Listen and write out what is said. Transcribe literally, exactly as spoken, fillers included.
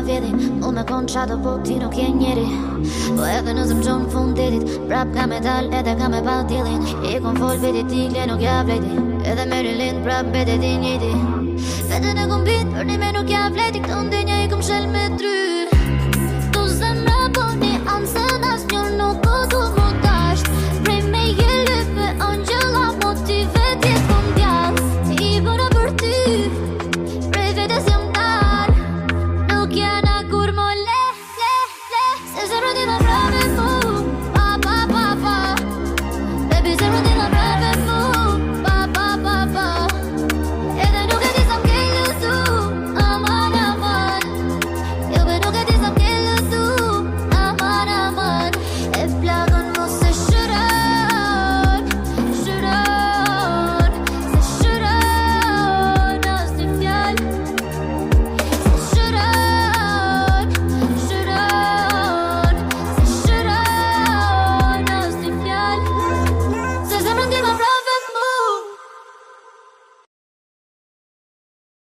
vjedi Mu me kon qato po ti nuk je njeri Po edhe nëse më gjonë fund detit Prap ka me dal edhe ka me pa dilin I kon fol veti tigle nuk ja vleti Edhe Maryland prap bete ti njeti Vetën e kom bit për një me nuk ja vleti Këto ndinja i kom shel me dry